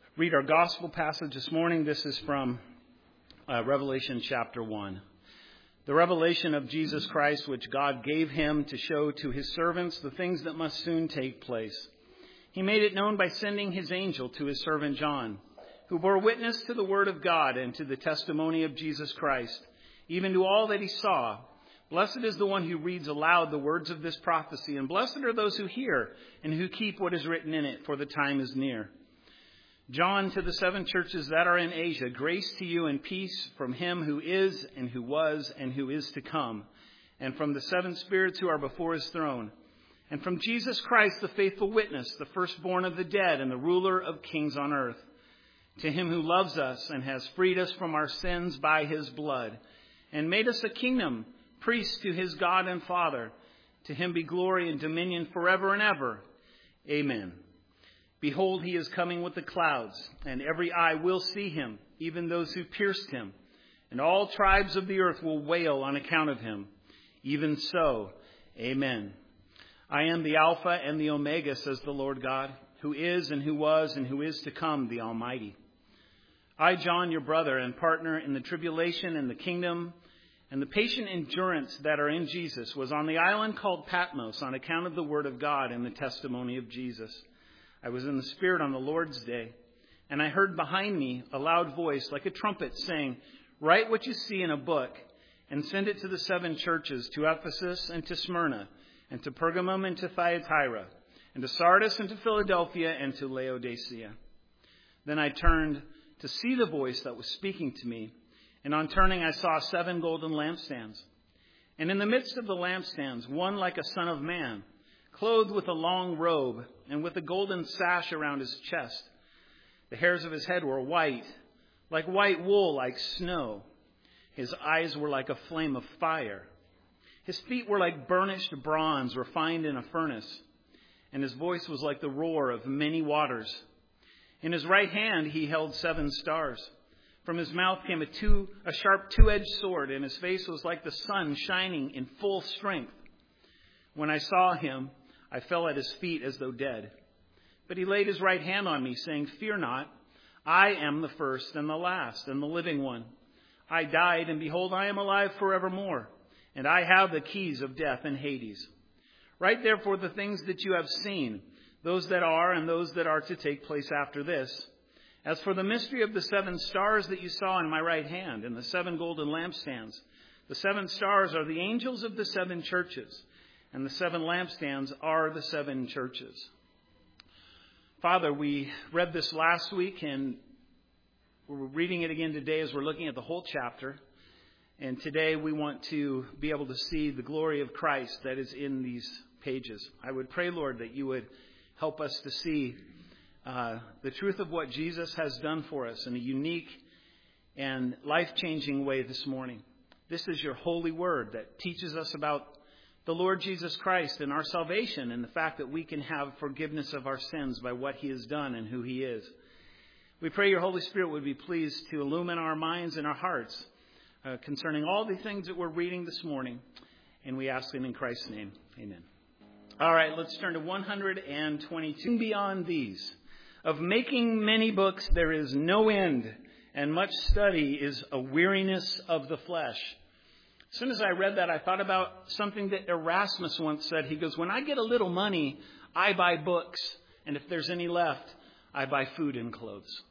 read our gospel passage this morning. This is from Revelation chapter 1. The revelation of Jesus Christ, which God gave him to show to his servants the things that must soon take place. He made it known by sending his angel to his servant John, who bore witness to the word of God and to the testimony of Jesus Christ, even to all that he saw. Blessed is the one who reads aloud the words of this prophecy, and blessed are those who hear and who keep what is written in it, for the time is near. John, to the 7 churches that are in Asia, grace to you and peace from him who is and who was and who is to come, and from the 7 spirits who are before his throne, and from Jesus Christ, the faithful witness, the firstborn of the dead and the ruler of kings on earth. To him who loves us and has freed us from our sins by his blood, and made us a kingdom, priests to his God and Father. To him be glory and dominion forever and ever. Amen. Behold, he is coming with the clouds, and every eye will see him, even those who pierced him. And all tribes of the earth will wail on account of him. Even so, amen. I am the Alpha and the Omega, says the Lord God, who is and who was and who is to come, the Almighty. I, John, your brother and partner in the tribulation and the kingdom and the patient endurance that are in Jesus, was on the island called Patmos on account of the word of God and the testimony of Jesus. I was in the Spirit on the Lord's day, and I heard behind me a loud voice like a trumpet saying, "Write what you see in a book and send it to the 7 churches, to Ephesus and to Smyrna and to Pergamum and to Thyatira and to Sardis and to Philadelphia and to Laodicea." Then I turned to see the voice that was speaking to me, and on turning I saw 7 golden lampstands. And in the midst of the lampstands, one like a son of man, clothed with a long robe and with a golden sash around his chest. The hairs of his head were white, like white wool, like snow. His eyes were like a flame of fire. His feet were like burnished bronze refined in a furnace, and his voice was like the roar of many waters. In his right hand he held 7 stars. From his mouth came a sharp 2-edged sword, and his face was like the sun shining in full strength. When I saw him, I fell at his feet as though dead. But he laid his right hand on me, saying, "Fear not, I am the first and the last and the living one. I died, and behold, I am alive forevermore, and I have the keys of death and Hades. Write therefore the things that you have seen, those that are and those that are to take place after this. As for the mystery of the 7 stars that you saw in my right hand and the 7 golden lampstands, the 7 stars are the angels of the 7 churches, and the 7 lampstands are the 7 churches." Father, we read this last week, and we're reading it again today as we're looking at the whole chapter. And today we want to be able to see the glory of Christ that is in these pages. I would pray, Lord, that you would help us to see the truth of what Jesus has done for us in a unique and life-changing way this morning. This is your holy word that teaches us about the Lord Jesus Christ and our salvation, and the fact that we can have forgiveness of our sins by what he has done and who he is. We pray your Holy Spirit would be pleased to illumine our minds and our hearts concerning all the things that we're reading this morning. And we ask it in Christ's name. Amen. All right, let's turn to 122. Beyond these, of making many books there is no end, and much study is a weariness of the flesh. As soon as I read that, I thought about something that Erasmus once said. He goes, "When I get a little money, I buy books. And if there's any left, I buy food and clothes."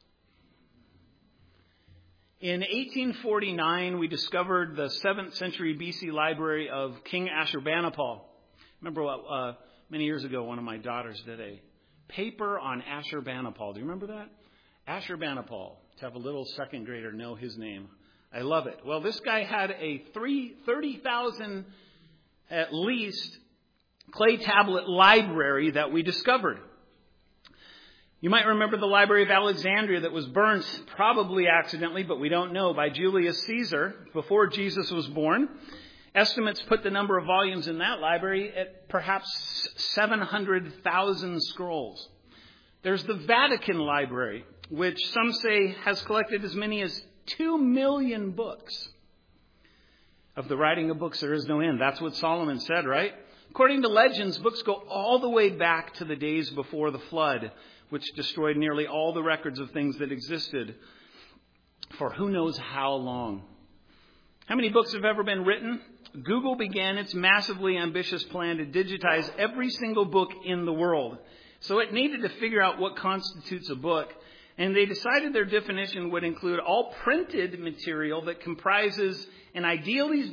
In 1849, we discovered the 7th century BC library of King Ashurbanipal. Remember many years ago, one of my daughters did a paper on Ashurbanipal. Do you remember that? Ashurbanipal. To have a little second grader know his name. I love it. Well, this guy had a 30,000 at least clay tablet library that we discovered. You might remember the Library of Alexandria that was burned, probably accidentally, but we don't know, by Julius Caesar before Jesus was born. Estimates put the number of volumes in that library at perhaps 700,000 scrolls. There's the Vatican Library, which some say has collected as many as 2 million books. Of the writing of books, there is no end. That's what Solomon said, right? According to legends, books go all the way back to the days before the flood, which destroyed nearly all the records of things that existed for who knows how long. How many books have ever been written? Google began its massively ambitious plan to digitize every single book in the world. So it needed to figure out what constitutes a book. And they decided their definition would include all printed material that comprises an idealized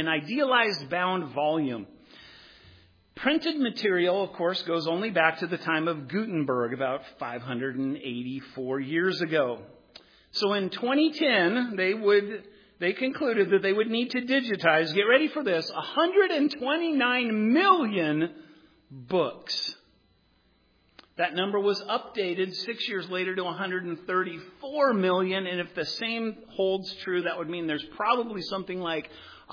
bound volume. Printed material, of course, goes only back to the time of Gutenberg, about 584 years ago. So in 2010, they concluded that they would need to digitize, get ready for this, 129 million books. That number was updated 6 years later to 134 million. And if the same holds true, that would mean there's probably something like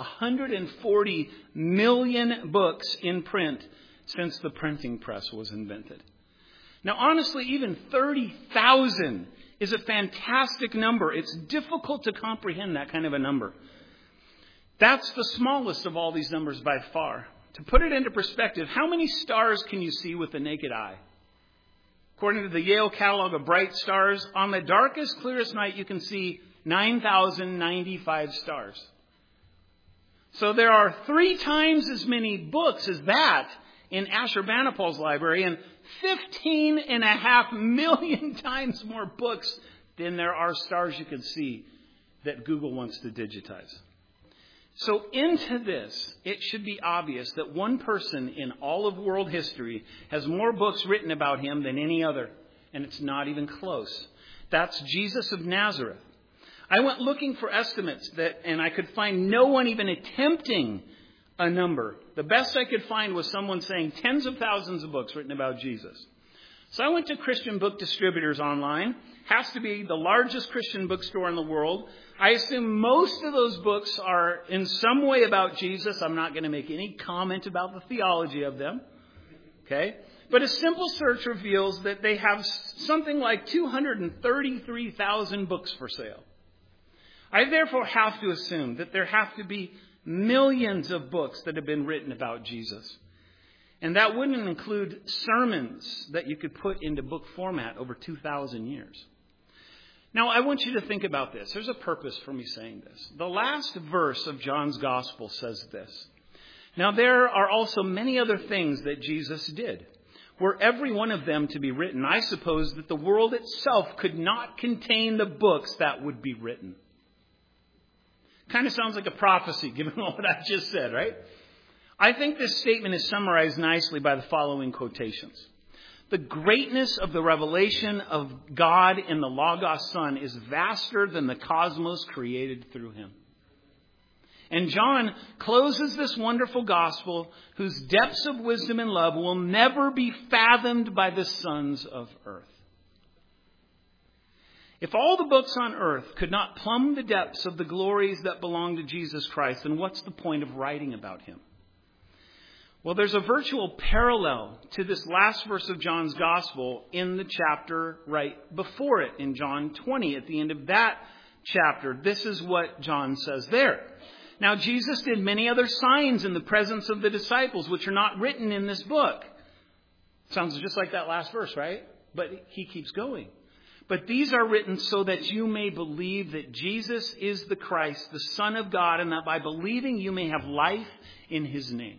140 million books in print since the printing press was invented. Now, honestly, even 30,000 is a fantastic number. It's difficult to comprehend that kind of a number. That's the smallest of all these numbers by far. To put it into perspective, how many stars can you see with the naked eye? According to the Yale Catalog of Bright Stars, on the darkest, clearest night, you can see 9,095 stars. So there are 3 times as many books as that in Ashurbanipal's library, and 15.5 million times more books than there are stars you can see that Google wants to digitize. So into this, it should be obvious that one person in all of world history has more books written about him than any other, and it's not even close. That's Jesus of Nazareth. I went looking for estimates and I could find no one even attempting a number. The best I could find was someone saying tens of thousands of books written about Jesus. So I went to Christian Book Distributors online. Has to be the largest Christian bookstore in the world. I assume most of those books are in some way about Jesus. I'm not going to make any comment about the theology of them. Okay? But a simple search reveals that they have something like 233,000 books for sale. I therefore have to assume that there have to be millions of books that have been written about Jesus. And that wouldn't include sermons that you could put into book format over 2,000 years. Now, I want you to think about this. There's a purpose for me saying this. The last verse of John's Gospel says this. Now, there are also many other things that Jesus did. Were every one of them to be written, I suppose that the world itself could not contain the books that would be written. Kind of sounds like a prophecy, given what I just said, right? I think this statement is summarized nicely by the following quotations. The greatness of the revelation of God in the Logos Son is vaster than the cosmos created through him. And John closes this wonderful gospel whose depths of wisdom and love will never be fathomed by the sons of earth. If all the books on earth could not plumb the depths of the glories that belong to Jesus Christ, then what's the point of writing about him? Well, there's a virtual parallel to this last verse of John's Gospel in the chapter right before it, in John 20, at the end of that chapter. This is what John says there. Now, Jesus did many other signs in the presence of the disciples, which are not written in this book. Sounds just like that last verse, right? But he keeps going. But these are written so that you may believe that Jesus is the Christ, the Son of God, and that by believing you may have life in his name.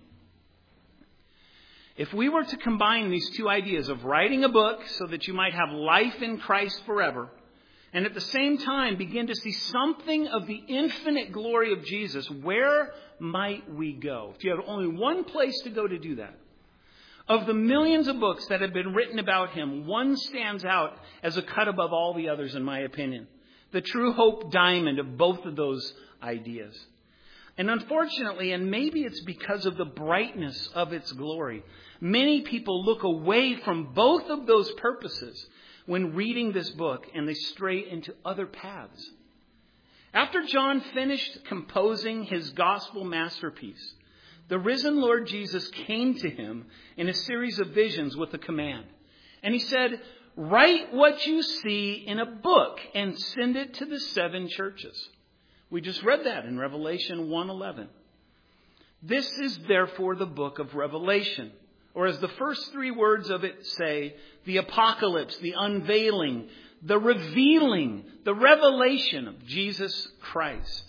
If we were to combine these two ideas of writing a book so that you might have life in Christ forever, and at the same time begin to see something of the infinite glory of Jesus, where might we go? If you have only one place to go to do that. Of the millions of books that have been written about him, one stands out as a cut above all the others, in my opinion. The true hope diamond of both of those ideas. And unfortunately, and maybe it's because of the brightness of its glory, many people look away from both of those purposes when reading this book, and they stray into other paths. After John finished composing his gospel masterpiece, the risen Lord Jesus came to him in a series of visions with a command. And he said, write what you see in a book and send it to the 7 churches. We just read that in Revelation 1:11. This is therefore the book of Revelation, Or as the first three words of it say, the apocalypse, the unveiling, the revealing, the revelation of Jesus Christ.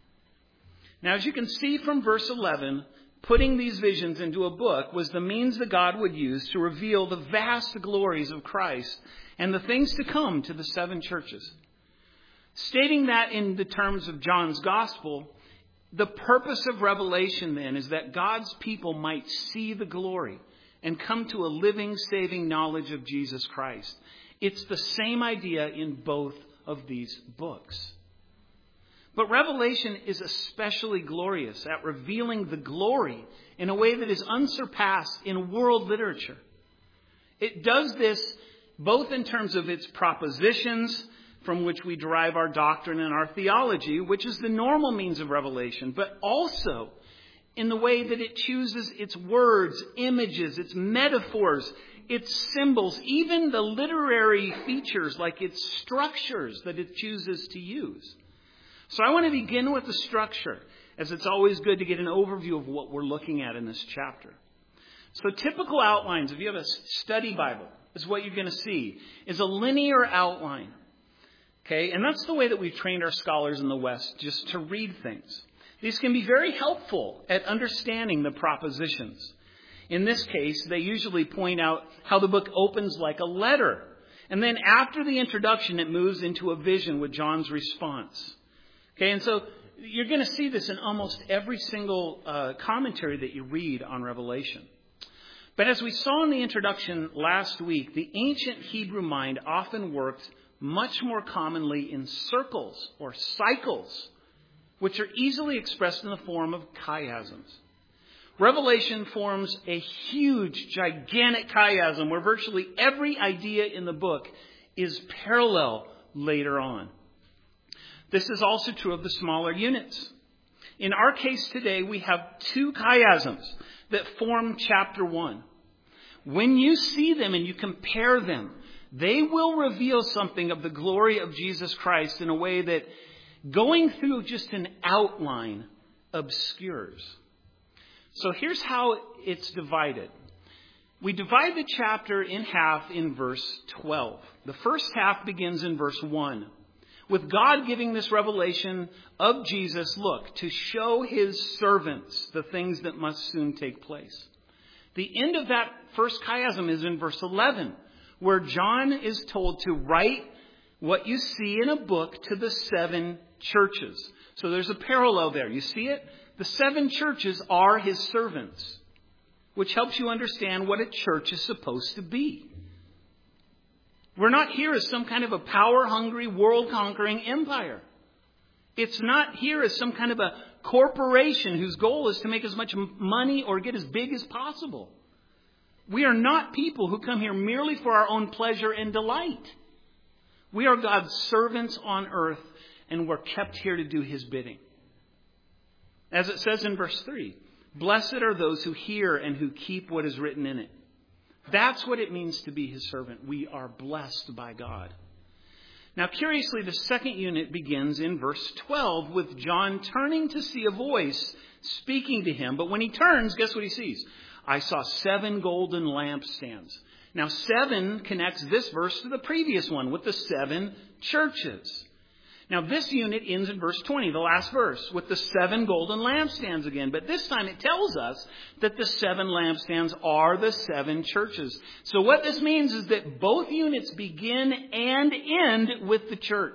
Now, as you can see from verse 11, putting these visions into a book was the means that God would use to reveal the vast glories of Christ and the things to come to the seven churches. Stating that in the terms of John's gospel, the purpose of Revelation then is that God's people might see the glory and come to a living, saving knowledge of Jesus Christ. It's the same idea in both of these books. But Revelation is especially glorious at revealing the glory in a way that is unsurpassed in world literature. It does this both in terms of its propositions, from which we derive our doctrine and our theology, which is the normal means of revelation, but also in the way that it chooses its words, images, its metaphors, its symbols, even the literary features like its structures that it chooses to use. So I want to begin with the structure, as it's always good to get an overview of what we're looking at in this chapter. So typical outlines, if you have a study Bible, is what you're going to see, is a linear outline. Okay, and that's the way that we've trained our scholars in the West, just to read things. These can be very helpful at understanding the propositions. In this case, they usually point out how the book opens like a letter. And then after the introduction, it moves into a vision with John's response. Okay, and so you're going to see this in almost every single commentary that you read on Revelation. But as we saw in the introduction last week, the ancient Hebrew mind often worked much more commonly in circles or cycles, which are easily expressed in the form of chiasms. Revelation forms a huge, gigantic chiasm where virtually every idea in the book is parallel later on. This is also true of the smaller units. In our case today, we have two chiasms that form chapter 1. When you see them and you compare them, they will reveal something of the glory of Jesus Christ in a way that going through just an outline obscures. So here's how it's divided. We divide the chapter in half in verse 12. The first half begins in verse 1. With God giving this revelation of Jesus, look, to show his servants the things that must soon take place. The end of that first chiasm is in verse 11, where John is told to write what you see in a book to the seven churches. So there's a parallel there. You see it? The seven churches are his servants, which helps you understand what a church is supposed to be. We're not here as some kind of a power-hungry, world-conquering empire. It's not here as some kind of a corporation whose goal is to make as much money or get as big as possible. We are not people who come here merely for our own pleasure and delight. We are God's servants on earth, and we're kept here to do his bidding. As it says in verse 3, blessed are those who hear and who keep what is written in it. That's what it means to be his servant. We are blessed by God. Now, curiously, the second unit begins in verse 12 with John turning to see a voice speaking to him. But when he turns, guess what he sees? I saw 7 golden lampstands. Now, 7 connects this verse to the previous one with the 7 churches. Now, this unit ends in verse 20, the last verse, with the 7 golden lampstands again. But this time it tells us that the 7 lampstands are the 7 churches. So what this means is that both units begin and end with the church.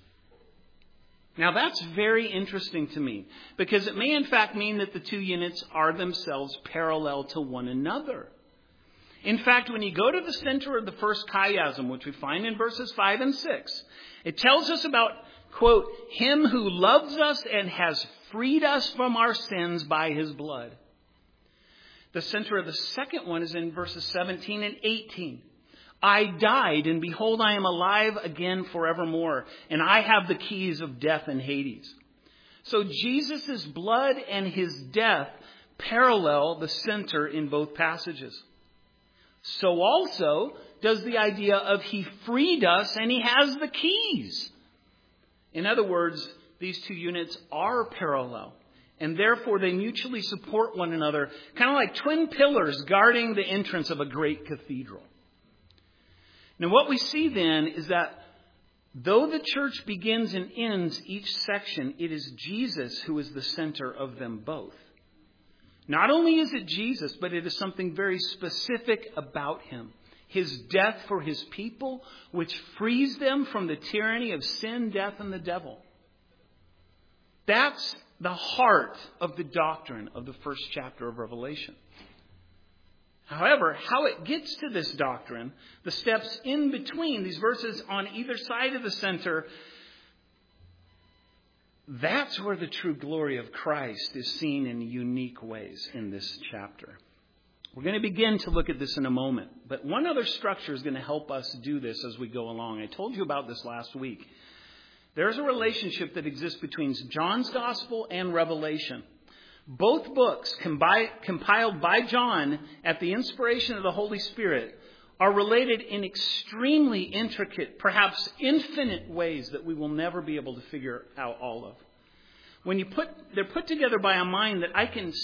Now, that's very interesting to me, because it may in fact mean that the two units are themselves parallel to one another. In fact, when you go to the center of the first chiasm, which we find in verses 5 and 6, it tells us about, quote, him who loves us and has freed us from our sins by his blood. The center of the second one is in verses 17 and 18. I died, and behold, I am alive again forevermore, and I have the keys of death and Hades. So Jesus' blood and his death parallel the center in both passages. So also does the idea of he freed us and he has the keys. In other words, these two units are parallel. and therefore they mutually support one another, kind of like twin pillars guarding the entrance of a great cathedral. Now what we see then is that though the church begins and ends each section, it is Jesus who is the center of them both. Not only is it Jesus, but it is something very specific about him. His death for his people, which frees them from the tyranny of sin, death, and the devil. That's the heart of the doctrine of the first chapter of Revelation. However, how it gets to this doctrine, the steps in between, these verses on either side of the center, that's where the true glory of Christ is seen in unique ways in this chapter. We're going to begin to look at this in a moment, but one other structure is going to help us do this as we go along. I told you about this last week. There's a relationship that exists between John's Gospel and Revelation. Both books, compiled by John at the inspiration of the Holy Spirit, are related in extremely intricate, perhaps infinite ways that we will never be able to figure out all of. They're put together by a mind that I can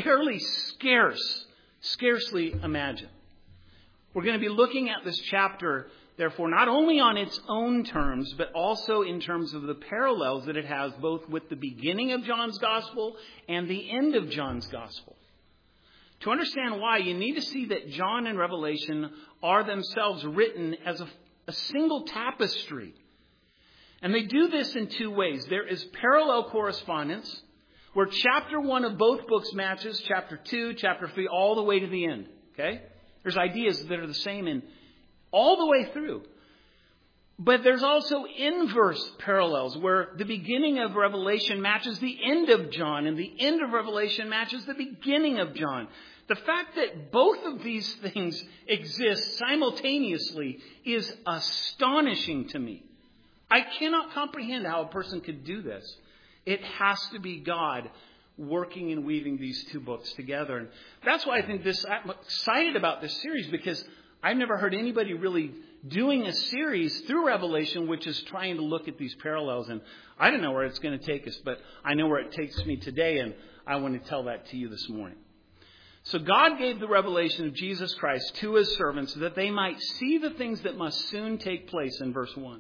scarcely imagine. We're going to be looking at this chapter, therefore, not only on its own terms, but also in terms of the parallels that it has both with the beginning of John's Gospel and the end of John's Gospel. To understand why, you need to see that John and Revelation are themselves written as a single tapestry. And they do this in two ways. There is parallel correspondence, where chapter 1 of both books matches chapter 2, chapter 3, all the way to the end. Okay? There's ideas that are the same in all the way through. But there's also inverse parallels where the beginning of Revelation matches the end of John and the end of Revelation matches the beginning of John. The fact that both of these things exist simultaneously is astonishing to me. I cannot comprehend how a person could do this. It has to be God working and weaving these two books together. And that's why I'm excited about this series, because I've never heard anybody really doing a series through Revelation which is trying to look at these parallels. And I don't know where it's going to take us, but I know where it takes me today, and I want to tell that to you this morning. So God gave the revelation of Jesus Christ to his servants so that they might see the things that must soon take place in verse 1.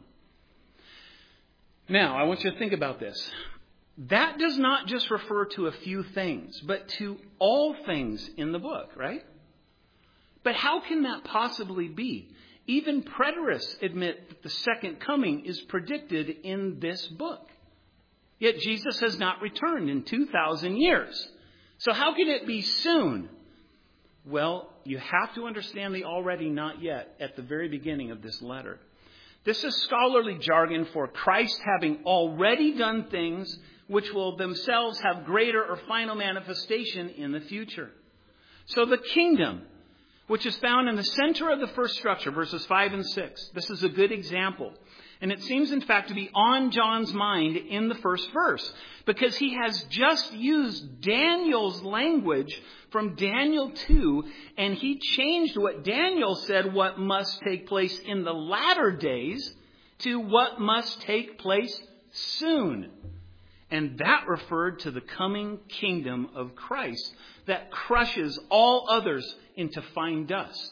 Now, I want you to think about this. That does not just refer to a few things, but to all things in the book, right? But how can that possibly be? Even preterists admit that the second coming is predicted in this book. Yet Jesus has not returned in 2,000 years. So how can it be soon? Well, you have to understand the already not yet at the very beginning of this letter. This is scholarly jargon for Christ having already done things which will themselves have greater or final manifestation in the future. So the kingdom, which is found in the center of the first structure, verses 5 and 6. This is a good example. And it seems, in fact, to be on John's mind in the first verse, because he has just used Daniel's language from Daniel 2, and he changed what Daniel said what must take place in the latter days to what must take place soon. And that referred to the coming kingdom of Christ that crushes all others into fine dust.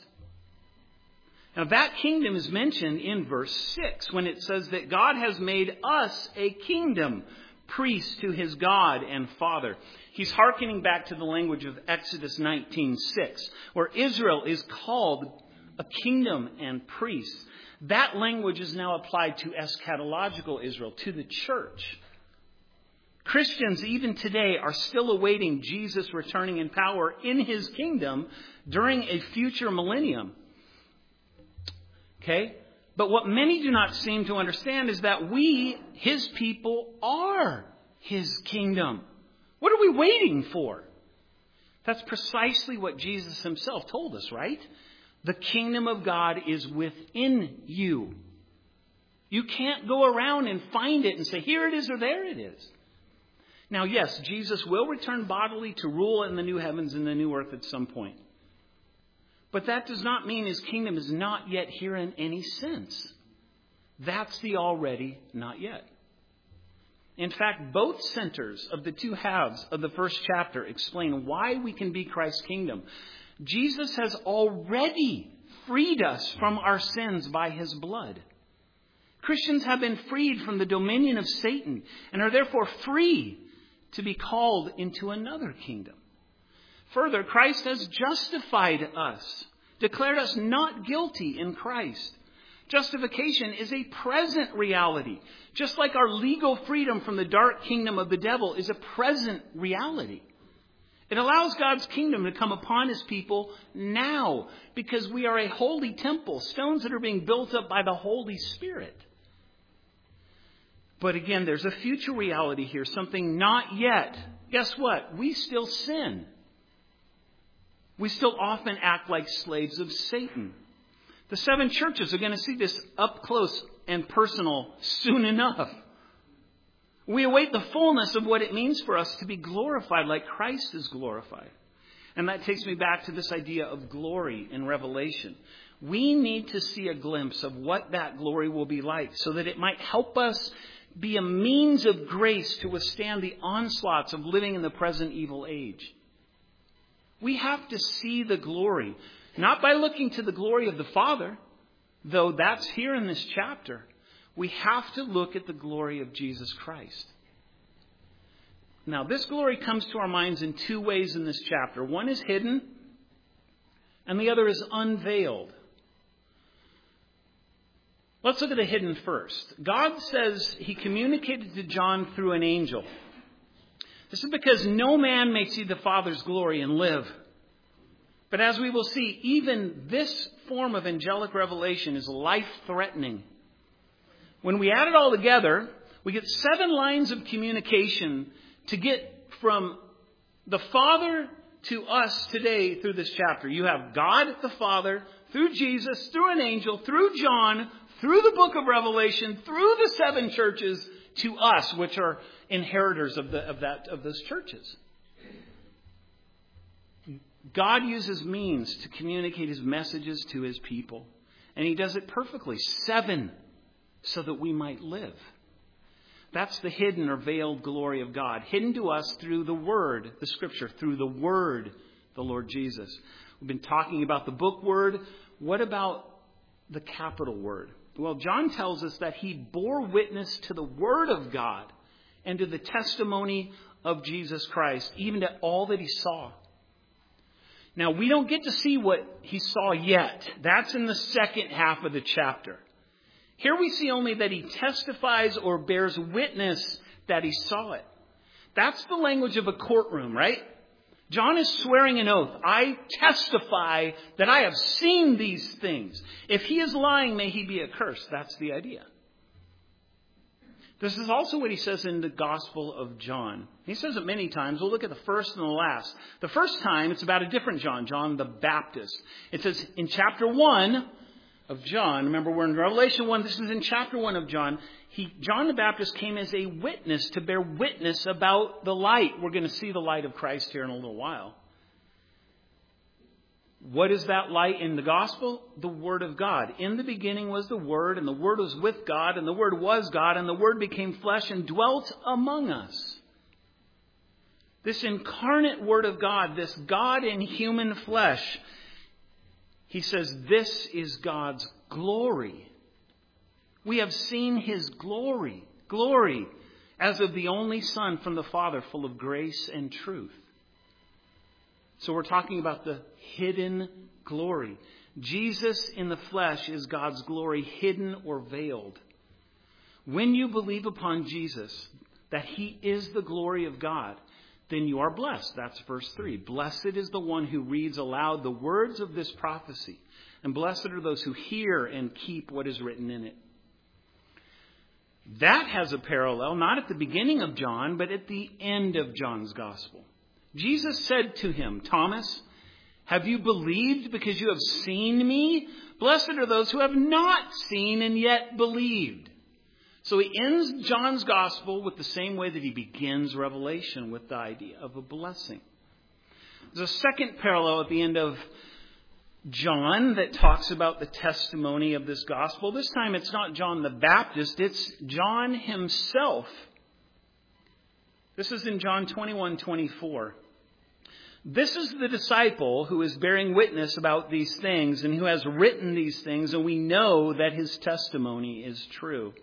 Now that kingdom is mentioned in verse 6 when it says that God has made us a kingdom, priests to his God and Father. He's hearkening back to the language of Exodus 19:6, where Israel is called a kingdom and priests. That language is now applied to eschatological Israel, to the church. Christians, even today, are still awaiting Jesus returning in power in his kingdom during a future millennium. Okay? But what many do not seem to understand is that we, his people, are his kingdom. What are we waiting for? That's precisely what Jesus himself told us, right? The kingdom of God is within you. You can't go around and find it and say, here it is or there it is. Now, yes, Jesus will return bodily to rule in the new heavens and the new earth at some point. But that does not mean his kingdom is not yet here in any sense. That's the already not yet. In fact, both centers of the two halves of the first chapter explain why we can be Christ's kingdom. Jesus has already freed us from our sins by his blood. Christians have been freed from the dominion of Satan and are therefore free to be called into another kingdom. Further, Christ has justified us, declared us not guilty in Christ. Justification is a present reality, just like our legal freedom from the dark kingdom of the devil is a present reality. It allows God's kingdom to come upon his people now, because we are a holy temple, stones that are being built up by the Holy Spirit. But again, there's a future reality here, something not yet. Guess what? We still sin. We still often act like slaves of Satan. The 7 churches are going to see this up close and personal soon enough. We await the fullness of what it means for us to be glorified like Christ is glorified. And that takes me back to this idea of glory in Revelation. We need to see a glimpse of what that glory will be like so that it might help us be a means of grace to withstand the onslaughts of living in the present evil age. We have to see the glory, not by looking to the glory of the Father, though that's here in this chapter. We have to look at the glory of Jesus Christ. Now, this glory comes to our minds in 2 ways in this chapter. One is hidden, and the other is unveiled. Let's look at the hidden first. God says he communicated to John through an angel. This is because no man may see the Father's glory and live. But as we will see, even this form of angelic revelation is life-threatening. When we add it all together, we get 7 lines of communication to get from the Father to us today through this chapter. You have God the Father, through Jesus, through an angel, through John, through the book of Revelation, through the 7 churches, to us, which are inheritors of those churches. God uses means to communicate his messages to his people. And he does it perfectly. 7, so that we might live. That's the hidden or veiled glory of God. Hidden to us through the Word, the Scripture, through the Word, the Lord Jesus. We've been talking about the book Word. What about the capital Word? Well, John tells us that he bore witness to the Word of God and to the testimony of Jesus Christ, even to all that he saw. Now, we don't get to see what he saw yet. That's in the second half of the chapter. Here we see only that he testifies or bears witness that he saw it. That's the language of a courtroom, right? John is swearing an oath. I testify that I have seen these things. If he is lying, may he be accursed. That's the idea. This is also what he says in the Gospel of John. He says it many times. We'll look at the first and the last. The first time, it's about a different John, John the Baptist. It says in chapter 1 of John, remember we're in Revelation 1, this is in chapter 1 of John. John the Baptist came as a witness to bear witness about the light. We're going to see the light of Christ here in a little while. What is that light in the gospel? The Word of God. In the beginning was the Word, and the Word was with God, and the Word was God, and the Word became flesh and dwelt among us. This incarnate Word of God, this God in human flesh, he says this is God's glory. We have seen his glory. Glory as of the only Son from the Father, full of grace and truth. So we're talking about the hidden glory. Jesus in the flesh is God's glory, hidden or veiled. When you believe upon Jesus, that he is the glory of God, then you are blessed. That's verse 3. Blessed is the one who reads aloud the words of this prophecy, and blessed are those who hear and keep what is written in it. That has a parallel, not at the beginning of John, but at the end of John's gospel. Jesus said to him, Thomas, have you believed because you have seen me? Blessed are those who have not seen and yet believed. So he ends John's gospel with the same way that he begins Revelation, with the idea of a blessing. There's a second parallel at the end of John that talks about the testimony of this gospel. This time it's not John the Baptist, it's John himself. This is in John 21:24. This is the disciple who is bearing witness about these things and who has written these things, and we know that his testimony is true.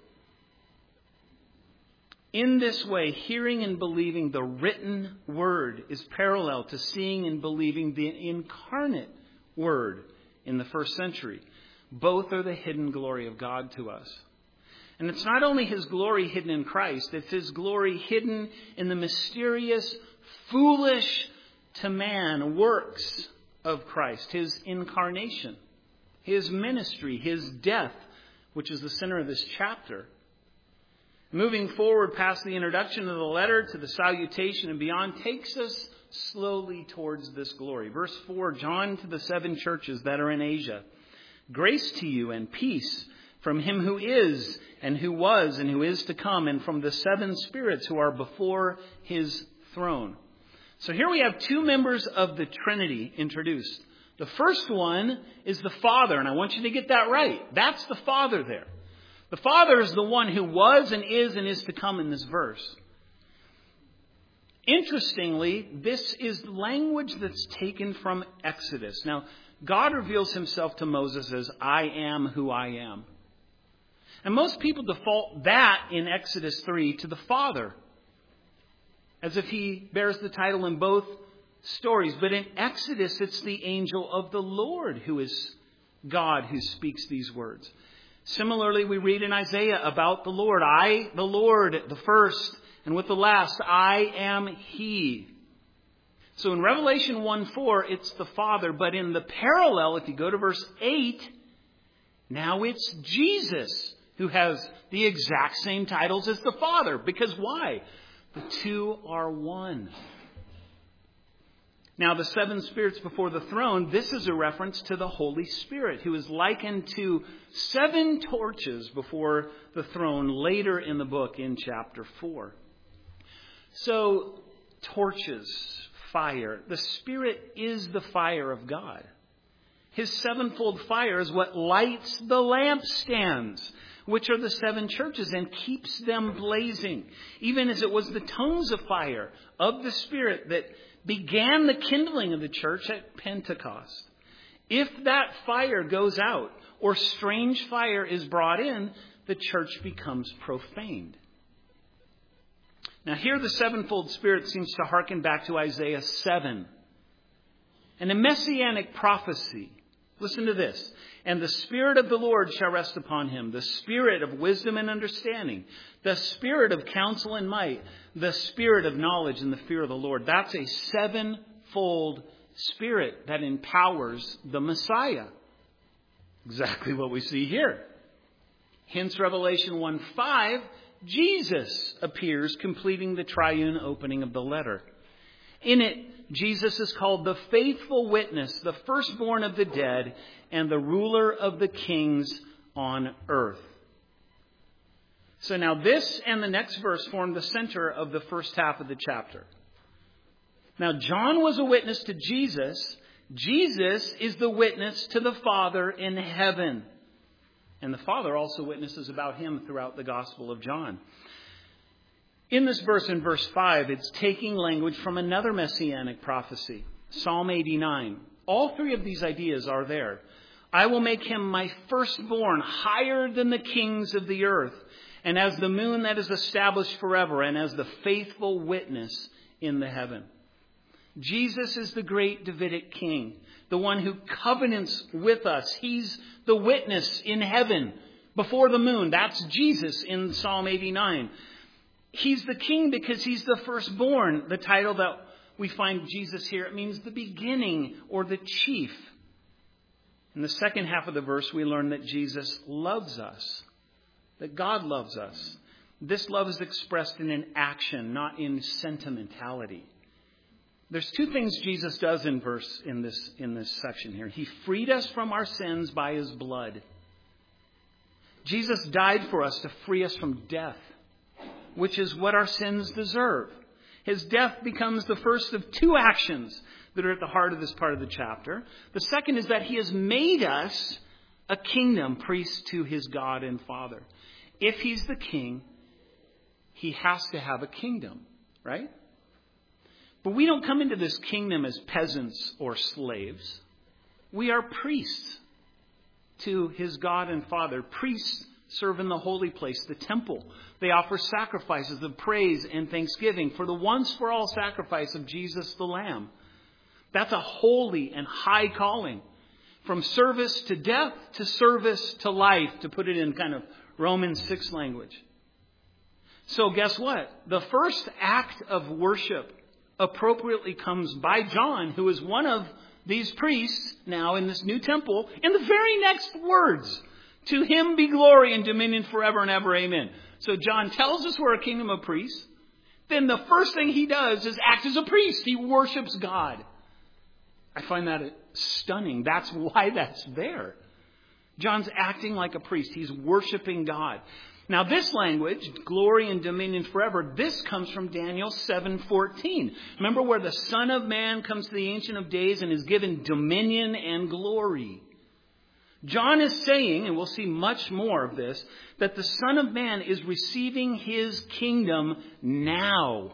In this way, hearing and believing the written word is parallel to seeing and believing the incarnate word in the first century. Both are the hidden glory of God to us. And it's not only his glory hidden in Christ, it's his glory hidden in the mysterious, foolish to man works of Christ, his incarnation, his ministry, his death, which is the center of this chapter. Moving forward past the introduction of the letter to the salutation and beyond takes us slowly towards this glory. Verse 4, John to the 7 churches that are in Asia. Grace to you and peace from him who is and who was and who is to come, and from the 7 spirits who are before his throne. So here we have 2 members of the Trinity introduced. The first one is the Father, and I want you to get that right. That's the Father there. The Father is the one who was and is to come in this verse. Interestingly, this is language that's taken from Exodus. Now, God reveals himself to Moses as, I am who I am. And most people default that in Exodus 3 to the Father, as if he bears the title in both stories. But in Exodus, it's the angel of the Lord who is God who speaks these words. Similarly, we read in Isaiah about the Lord. I, the Lord, the first, and with the last, I am he. So in Revelation 1:4, it's the Father. But in the parallel, if you go to verse 8, now it's Jesus who has the exact same titles as the Father. Because why? The 2 are one. Now, the 7 spirits before the throne, this is a reference to the Holy Spirit, who is likened to 7 torches before the throne later in the book in chapter 4. So, torches, fire. The Spirit is the fire of God. His 7-fold fire is what lights the lampstands, which are the 7 churches, and keeps them blazing, even as it was the tongues of fire of the Spirit that began the kindling of the church at Pentecost. If that fire goes out, or strange fire is brought in, the church becomes profaned. Now here the 7-fold Spirit seems to hearken back to Isaiah 7. And a messianic prophecy. Listen to this. And the Spirit of the Lord shall rest upon him, the Spirit of wisdom and understanding, the Spirit of counsel and might, the Spirit of knowledge and the fear of the Lord. That's a 7-fold Spirit that empowers the Messiah. Exactly what we see here. Hence Revelation 1:5, Jesus appears, completing the triune opening of the letter. In it, Jesus is called the faithful witness, the firstborn of the dead, and the ruler of the kings on earth. So now this and the next verse form the center of the first half of the chapter. Now John was a witness to Jesus. Jesus is the witness to the Father in heaven. And the Father also witnesses about him throughout the Gospel of John. In this verse, in verse 5, it's taking language from another messianic prophecy, Psalm 89. All 3 of these ideas are there. I will make him my firstborn, higher than the kings of the earth, and as the moon that is established forever, and as the faithful witness in the heaven. Jesus is the great Davidic king, the one who covenants with us. He's the witness in heaven before the moon. That's Jesus in Psalm 89. He's the king because he's the firstborn. The title that we find Jesus here, it means the beginning or the chief. In the second half of the verse, we learn that Jesus loves us, that God loves us. This love is expressed in an action, not in sentimentality. There's 2 things Jesus does in this section here. He freed us from our sins by his blood. Jesus died for us to free us from death, which is what our sins deserve. His death becomes the first of 2 actions that are at the heart of this part of the chapter. The second is that he has made us a kingdom, priests to his God and Father. If he's the king, he has to have a kingdom. right? But we don't come into this kingdom as peasants or slaves. We are priests to his God and Father. Priests serve in the holy place, the temple. They offer sacrifices of praise and thanksgiving for the once-for-all sacrifice of Jesus the Lamb. That's a holy and high calling. From service to death to service to life, to put it in kind of Romans 6 language. So guess what? The first act of worship appropriately comes by John, who is one of these priests now in this new temple, in the very next words. To him be glory and dominion forever and ever. Amen. So John tells us we're a kingdom of priests. Then the first thing he does is act as a priest. He worships God. I find that stunning. That's why that's there. John's acting like a priest. He's worshiping God. Now this language, glory and dominion forever, this comes from Daniel 7:14. Remember where the Son of Man comes to the Ancient of Days and is given dominion and glory. John is saying, and we'll see much more of this, that the Son of Man is receiving his kingdom now.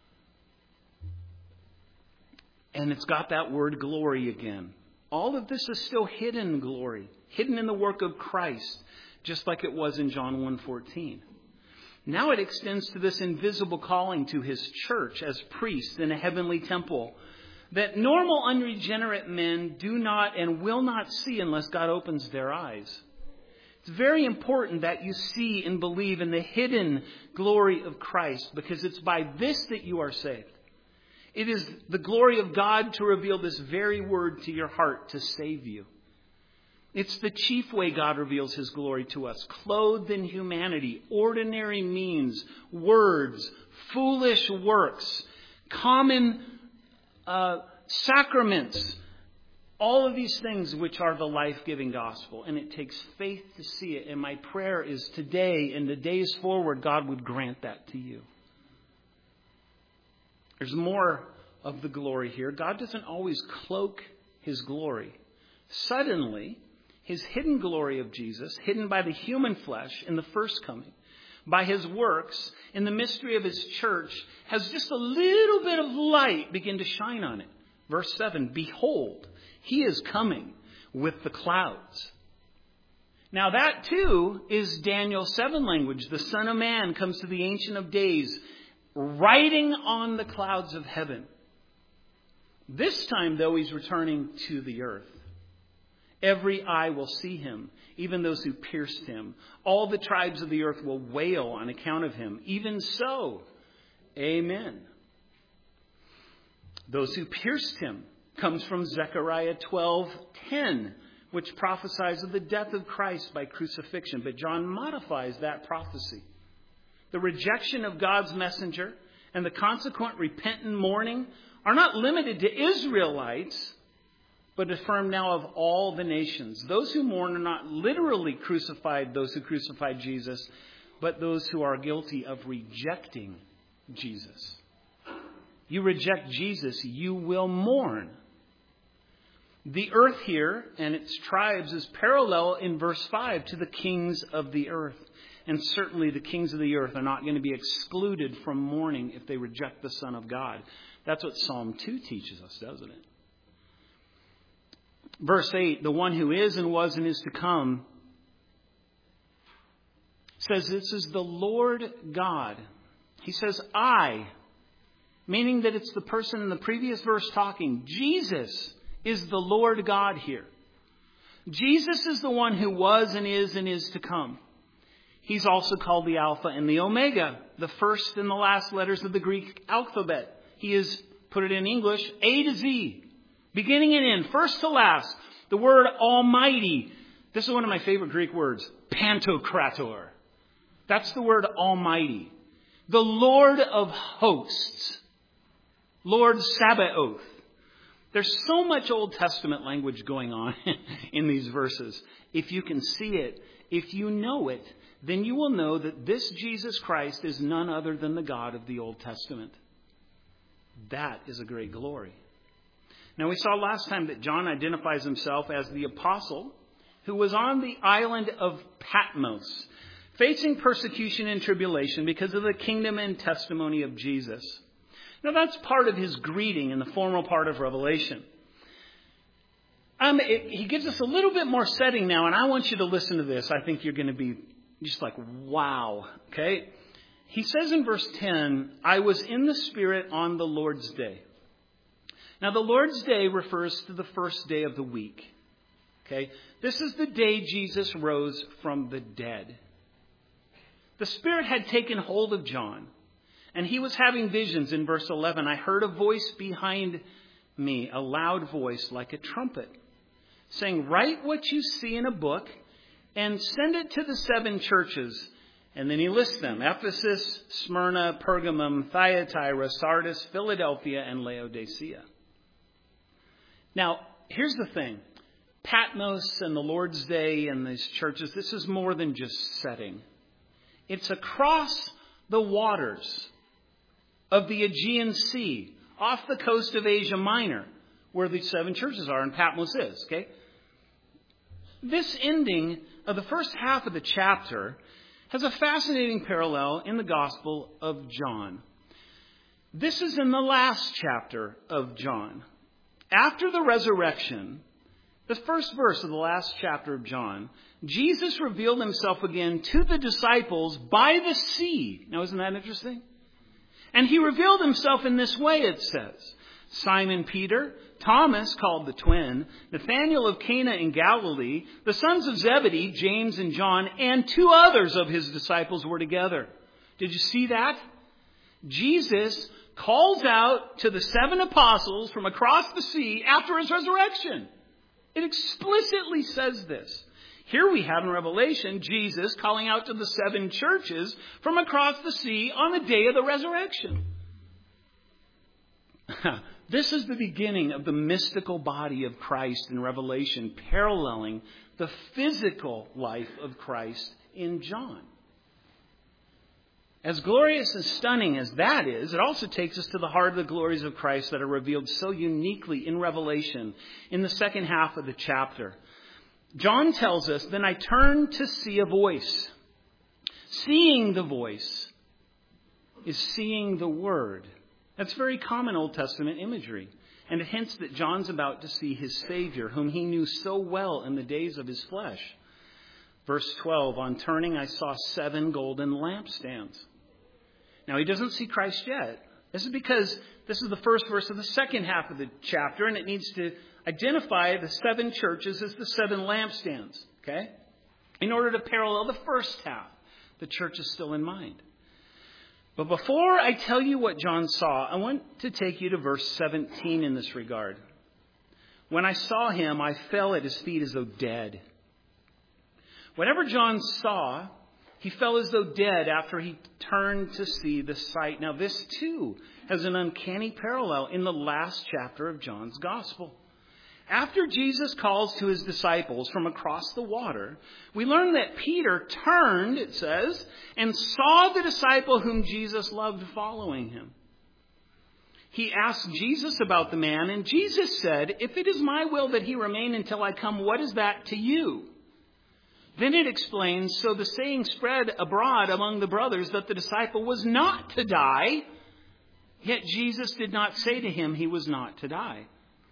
And it's got that word glory again. All of this is still hidden glory, hidden in the work of Christ, just like it was in John 1:14. Now it extends to this invisible calling to his church as priests in a heavenly temple that normal unregenerate men do not and will not see unless God opens their eyes. It's very important that you see and believe in the hidden glory of Christ, because it's by this that you are saved. It is the glory of God to reveal this very word to your heart to save you. It's the chief way God reveals his glory to us. Clothed in humanity, ordinary means, words, foolish works, common sacraments, all of these things which are the life-giving gospel. And it takes faith to see it. And my prayer is today and the days forward, God would grant that to you. There's more of the glory here. God doesn't always cloak his glory. Suddenly, his hidden glory of Jesus, hidden by the human flesh in the first coming, by his works, in the mystery of his church, has just a little bit of light begin to shine on it. Verse 7, behold, he is coming with the clouds. Now that too is Daniel 7 language. The Son of Man comes to the Ancient of Days, riding on the clouds of heaven. This time, though, he's returning to the earth. Every eye will see him, even those who pierced him. All the tribes of the earth will wail on account of him. Even so, amen. Those who pierced him comes from Zechariah 12:10, which prophesies of the death of Christ by crucifixion. But John modifies that prophecy. The rejection of God's messenger and the consequent repentant mourning are not limited to Israelites, but affirmed now of all the nations. Those who mourn are not literally crucified, those who crucified Jesus, but those who are guilty of rejecting Jesus. You reject Jesus, you will mourn. The earth here and its tribes is parallel in verse 5 to the kings of the earth. And certainly the kings of the earth are not going to be excluded from mourning if they reject the Son of God. That's what Psalm 2 teaches us, doesn't it? Verse 8, the one who is and was and is to come, says this is the Lord God. He says, I, meaning that it's the person in the previous verse talking. Jesus is the Lord God here. Jesus is the one who was and is to come. He's also called the Alpha and the Omega, the first and the last letters of the Greek alphabet. He is, put it in English, A to Z, beginning and end, first to last. The word Almighty, this is one of my favorite Greek words, Pantocrator. That's the word Almighty. The Lord of hosts, Lord Sabaoth. There's so much Old Testament language going on in these verses. If you can see it, if you know it, then you will know that this Jesus Christ is none other than the God of the Old Testament. That is a great glory. Now, we saw last time that John identifies himself as the apostle who was on the island of Patmos, facing persecution and tribulation because of the kingdom and testimony of Jesus. Now that's part of his greeting in the formal part of Revelation. He gives us a little bit more setting now, and I want you to listen to this. I think you're going to be just like, wow. Okay? He says in verse 10, I was in the Spirit on the Lord's day. Now the Lord's day refers to the first day of the week. Okay? This is the day Jesus rose from the dead. The Spirit had taken hold of John, and he was having visions. In verse 11, I heard a voice behind me, a loud voice like a trumpet, saying, write what you see in a book and send it to the 7 churches. And then he lists them: Ephesus, Smyrna, Pergamum, Thyatira, Sardis, Philadelphia, and Laodicea. Now, here's the thing. Patmos and the Lord's Day and these churches, this is more than just setting. It's across the waters of the Aegean Sea, off the coast of Asia Minor, where the 7 churches are, and Patmos is. Okay? This ending of the first half of the chapter has a fascinating parallel in the Gospel of John. This is in the last chapter of John. After the resurrection, the first verse of the last chapter of John, Jesus revealed himself again to the disciples by the sea. Now, isn't that interesting? And he revealed himself in this way, it says. Simon Peter, Thomas called the twin, Nathanael of Cana in Galilee, the sons of Zebedee, James and John, and 2 others of his disciples were together. Did you see that? Jesus calls out to the 7 apostles from across the sea after his resurrection. It explicitly says this. Here we have in Revelation Jesus calling out to the 7 churches from across the sea on the day of the resurrection. This is the beginning of the mystical body of Christ in Revelation, paralleling the physical life of Christ in John. As glorious and stunning as that is, it also takes us to the heart of the glories of Christ that are revealed so uniquely in Revelation in the second half of the chapter. John tells us, then I turned to see a voice. Seeing the voice is seeing the Word. That's very common Old Testament imagery. And it hints that John's about to see his Savior, whom he knew so well in the days of his flesh. Verse 12, on turning, I saw 7 golden lampstands. Now, he doesn't see Christ yet. This is because this is the first verse of the second half of the chapter, and it needs to identify the 7 churches as the 7 lampstands, okay? In order to parallel the first half, the church is still in mind. But before I tell you what John saw, I want to take you to verse 17 in this regard. When I saw him, I fell at his feet as though dead. Whatever John saw, he fell as though dead after he turned to see the sight. Now, this too has an uncanny parallel in the last chapter of John's Gospel. After Jesus calls to his disciples from across the water, we learn that Peter turned, it says, and saw the disciple whom Jesus loved following him. He asked Jesus about the man, and Jesus said, if it is my will that he remain until I come, what is that to you? Then it explains, so the saying spread abroad among the brothers that the disciple was not to die, yet Jesus did not say to him he was not to die.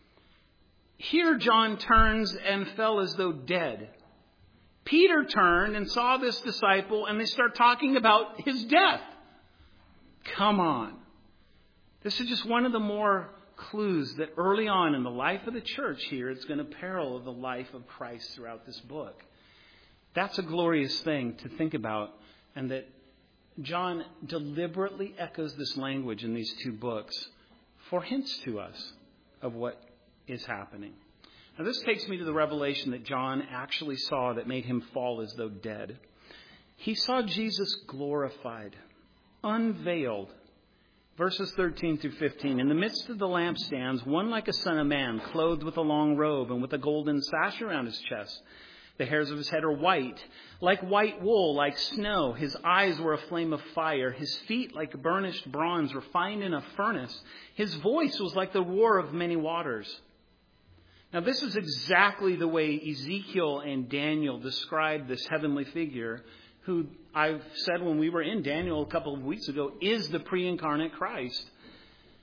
Here John turns and fell as though dead. Peter turned and saw this disciple, and they start talking about his death. Come on. This is just one of the more clues that early on in the life of the church here, it's going to parallel the life of Christ throughout this book. That's a glorious thing to think about, and that John deliberately echoes this language in these 2 books for hints to us of what is happening. Now, this takes me to the revelation that John actually saw that made him fall as though dead. He saw Jesus glorified, unveiled. Verses 13 through 15. In the midst of the lampstands, one like a son of man, clothed with a long robe and with a golden sash around his chest. The hairs of his head are white, like white wool, like snow. His eyes were a flame of fire. His feet like burnished bronze, refined in a furnace. His voice was like the roar of many waters. Now, this is exactly the way Ezekiel and Daniel described this heavenly figure, who I've said when we were in Daniel a couple of weeks ago, is the pre-incarnate Christ.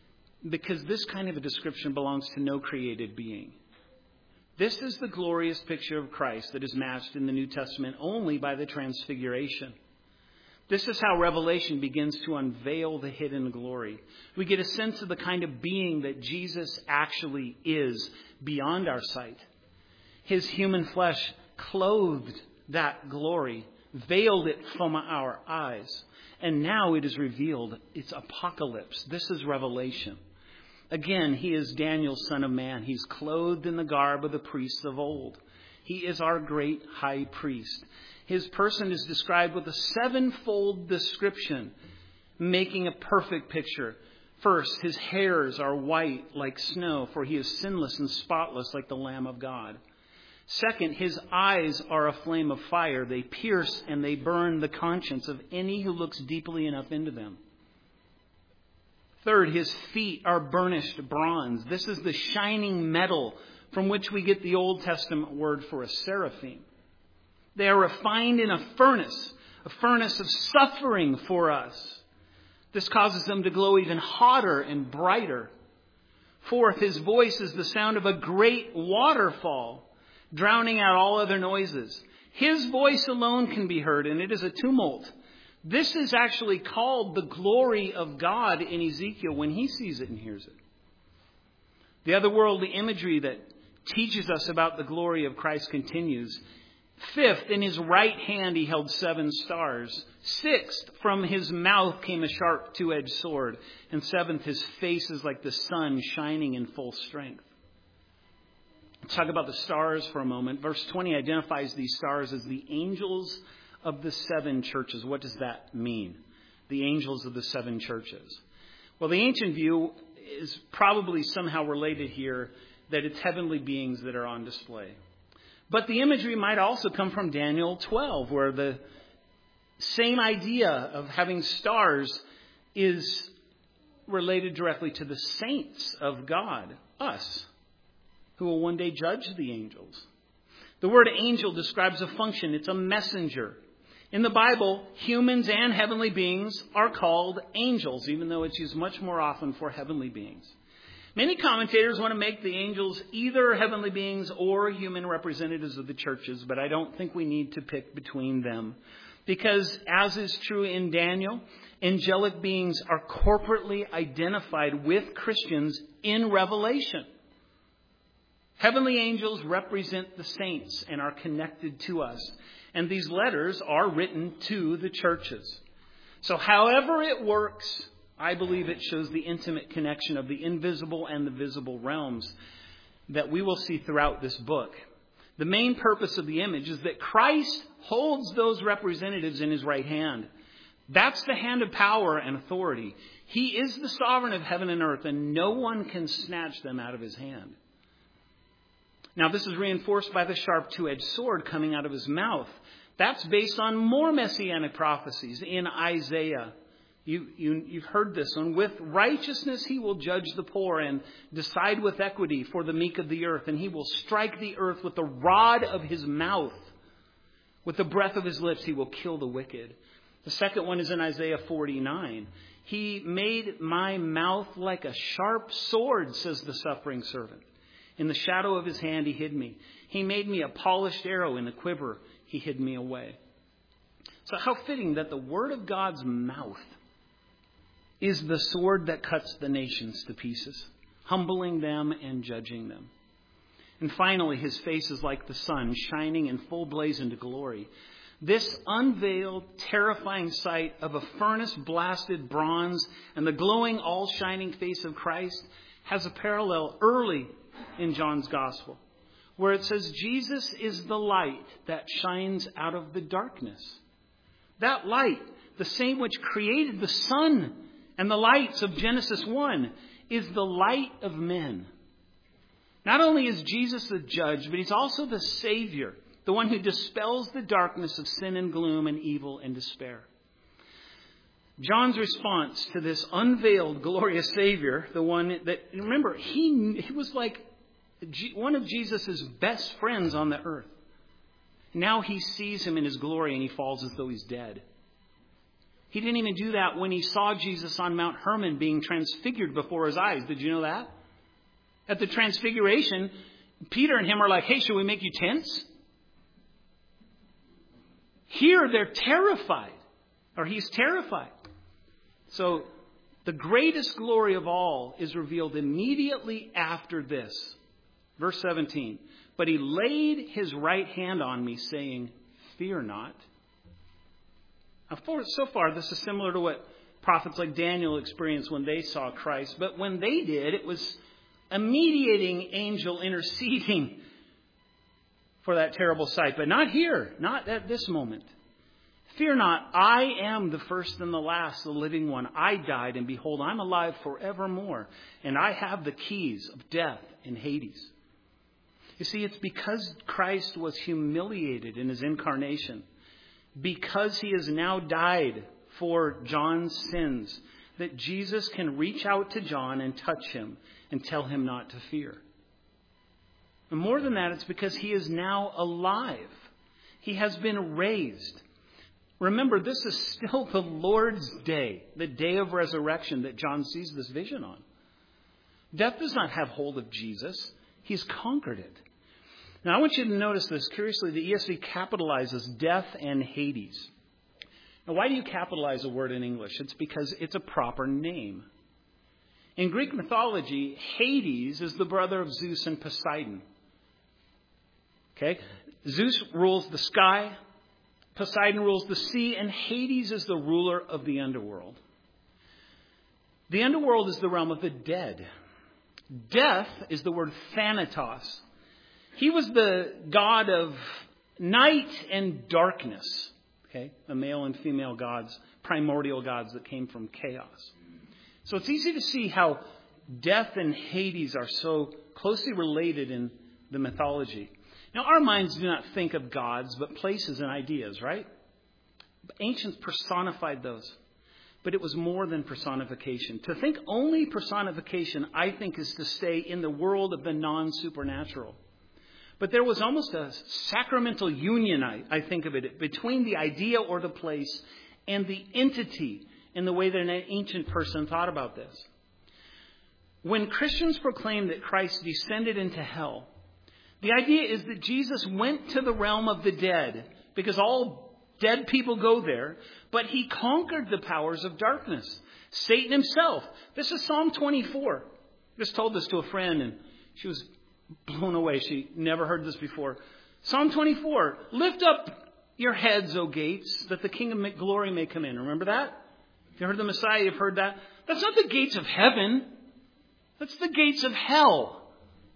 because this kind of a description belongs to no created being. This is the glorious picture of Christ that is matched in the New Testament only by the Transfiguration. This is how Revelation begins to unveil the hidden glory. We get a sense of the kind of being that Jesus actually is beyond our sight. His human flesh clothed that glory, veiled it from our eyes. And now it is revealed. It's apocalypse. This is Revelation. Again, he is Daniel, son of man. He's clothed in the garb of the priests of old. He is our great high priest. His person is described with a sevenfold description, making a perfect picture. First, his hairs are white like snow, for he is sinless and spotless like the Lamb of God. Second, his eyes are a flame of fire. They pierce and they burn the conscience of any who looks deeply enough into them. Third, his feet are burnished bronze. This is the shining metal from which we get the Old Testament word for a seraphim. They are refined in a furnace of suffering for us. This causes them to glow even hotter and brighter. Fourth, his voice is the sound of a great waterfall, drowning out all other noises. His voice alone can be heard, and it is a tumult. This is actually called the glory of God in Ezekiel when he sees it and hears it. The otherworldly imagery that teaches us about the glory of Christ continues. Fifth, in his right hand he held 7 stars. Sixth, from his mouth came a sharp 2-edged sword. And seventh, his face is like the sun shining in full strength. Let's talk about the stars for a moment. Verse 20 identifies these stars as the angels of the 7 churches. What does that mean? The angels of the 7 churches. Well, the ancient view is probably somehow related here that it's heavenly beings that are on display. But the imagery might also come from Daniel 12, where the same idea of having stars is related directly to the saints of God, us, who will one day judge the angels. The word angel describes a function. It's a messenger. In the Bible, humans and heavenly beings are called angels, even though it's used much more often for heavenly beings. Many commentators want to make the angels either heavenly beings or human representatives of the churches, but I don't think we need to pick between them. Because, as is true in Daniel, angelic beings are corporately identified with Christians in Revelation. Heavenly angels represent the saints and are connected to us. And these letters are written to the churches. So however it works, I believe it shows the intimate connection of the invisible and the visible realms that we will see throughout this book. The main purpose of the image is that Christ holds those representatives in his right hand. That's the hand of power and authority. He is the sovereign of heaven and earth, and no one can snatch them out of his hand. Now, this is reinforced by the sharp 2-edged sword coming out of his mouth. That's based on more messianic prophecies in Isaiah. You've heard this one. With righteousness he will judge the poor and decide with equity for the meek of the earth. And he will strike the earth with the rod of his mouth. With the breath of his lips he will kill the wicked. The second one is in Isaiah 49. He made my mouth like a sharp sword, says the suffering servant. In the shadow of his hand he hid me. He made me a polished arrow in the quiver. He hid me away. So how fitting that the word of God's mouth is the sword that cuts the nations to pieces, humbling them and judging them. And finally, his face is like the sun, shining in full blaze into glory. This unveiled, terrifying sight of a furnace-blasted bronze and the glowing, all-shining face of Christ has a parallel early in John's Gospel, where it says Jesus is the light that shines out of the darkness. That light, the same which created the sun and the lights of Genesis 1, is the light of men. Not only is Jesus the judge, but he's also the Savior, the one who dispels the darkness of sin and gloom and evil and despair. John's response to this unveiled, glorious Savior, the one that, remember, he was like one of Jesus' best friends on the earth. Now he sees him in his glory and he falls as though he's dead. He didn't even do that when he saw Jesus on Mount Hermon being transfigured before his eyes. Did you know that? At the transfiguration, Peter and him are like, hey, should we make you tents? Here they're terrified, or he's terrified. So the greatest glory of all is revealed immediately after this. Verse 17, but he laid his right hand on me, saying, fear not. So far, this is similar to what prophets like Daniel experienced when they saw Christ. But when they did, it was a mediating angel interceding for that terrible sight. But not here, not at this moment. Fear not, I am the first and the last, the living one. I died, and behold, I'm alive forevermore. And I have the keys of death and Hades. You see, it's because Christ was humiliated in his incarnation, because he has now died for John's sins, that Jesus can reach out to John and touch him and tell him not to fear. And more than that, it's because he is now alive. He has been raised. Remember, this is still the Lord's day, the day of resurrection that John sees this vision on. Death does not have hold of Jesus. He's conquered it. Now, I want you to notice this. Curiously, the ESV capitalizes death and Hades. Now, why do you capitalize a word in English? It's because it's a proper name. In Greek mythology, Hades is the brother of Zeus and Poseidon. Okay? Zeus rules the sky, Poseidon rules the sea, and Hades is the ruler of the underworld. The underworld is the realm of the dead. Death is the word Thanatos. He was the god of night and darkness. Okay? The male and female gods, primordial gods that came from chaos. So it's easy to see how death and Hades are so closely related in the mythology. Now, our minds do not think of gods, but places and ideas, right? Ancients personified those. But it was more than personification. To think only personification, I think, is to stay in the world of the non-supernatural. But there was almost a sacramental union, I think of it, between the idea or the place and the entity in the way that an ancient person thought about this. When Christians proclaim that Christ descended into hell, the idea is that Jesus went to the realm of the dead, because all dead people go there, but he conquered the powers of darkness. Satan himself. This is Psalm 24. I just told this to a friend, and she was blown away. She never heard this before. Psalm 24. Lift up your heads, O gates, that the King of glory may come in. Remember that? If you heard the Messiah, you've heard that. That's not the gates of heaven. That's the gates of hell,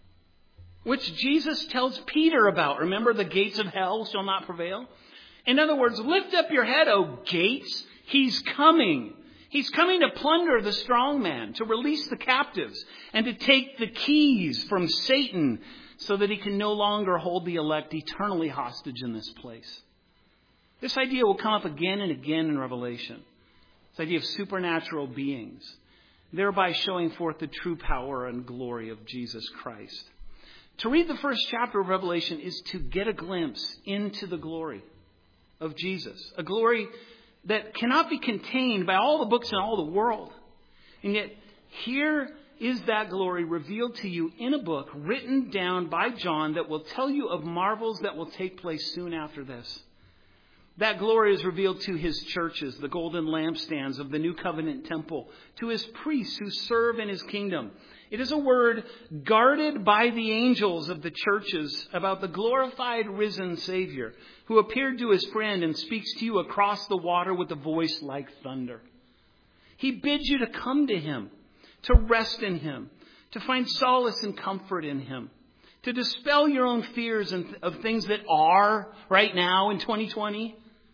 which Jesus tells Peter about. Remember, the gates of hell shall not prevail. In other words, lift up your head, O gates. He's coming. He's coming to plunder the strong man, to release the captives, and to take the keys from Satan so that he can no longer hold the elect eternally hostage in this place. This idea will come up again and again in Revelation. This idea of supernatural beings, thereby showing forth the true power and glory of Jesus Christ. To read the first chapter of Revelation is to get a glimpse into the glory of Jesus, a glory that cannot be contained by all the books in all the world. And yet, here is that glory revealed to you in a book written down by John that will tell you of marvels that will take place soon after this. That glory is revealed to his churches, the golden lampstands of the new covenant temple, to his priests who serve in his kingdom. It is a word guarded by the angels of the churches about the glorified risen Savior who appeared to his friend and speaks to you across the water with a voice like thunder. He bids you to come to him, to rest in him, to find solace and comfort in him, to dispel your own fears of things that are right now in 2020,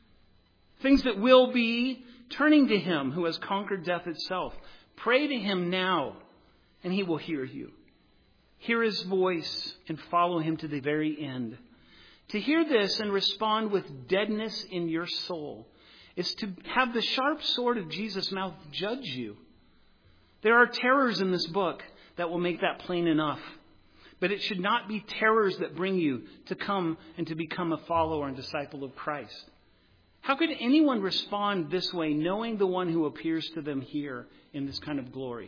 things that will be, turning to him who has conquered death itself. Pray to him now, and he will hear you. Hear his voice and follow him to the very end. To hear this and respond with deadness in your soul is to have the sharp sword of Jesus' mouth judge you. There are terrors in this book that will make that plain enough. But it should not be terrors that bring you to come and to become a follower and disciple of Christ. How could anyone respond this way, knowing the one who appears to them here in this kind of glory?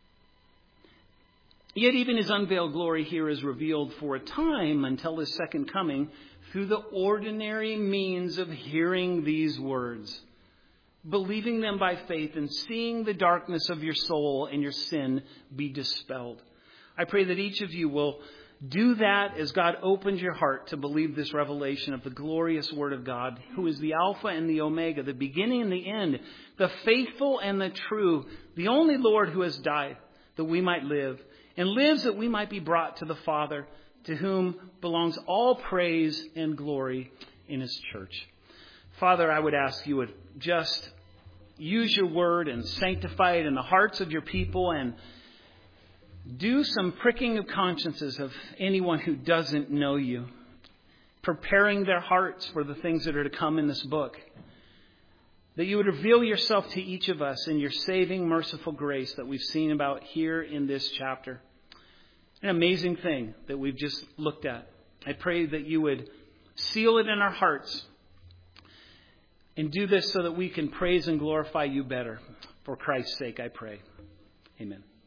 Yet even his unveiled glory here is revealed for a time until his second coming through the ordinary means of hearing these words, believing them by faith, and seeing the darkness of your soul and your sin be dispelled. I pray that each of you will do that as God opens your heart to believe this revelation of the glorious Word of God, who is the Alpha and the Omega, the beginning and the end, the faithful and the true, the only Lord who has died that we might live, and lives that we might be brought to the Father, to whom belongs all praise and glory in his church. Father, I would ask you would just use your word and sanctify it in the hearts of your people, and do some pricking of consciences of anyone who doesn't know you, preparing their hearts for the things that are to come in this book. That you would reveal yourself to each of us in your saving, merciful grace that we've seen about here in this chapter. An amazing thing that we've just looked at. I pray that you would seal it in our hearts and do this so that we can praise and glorify you better. For Christ's sake, I pray. Amen.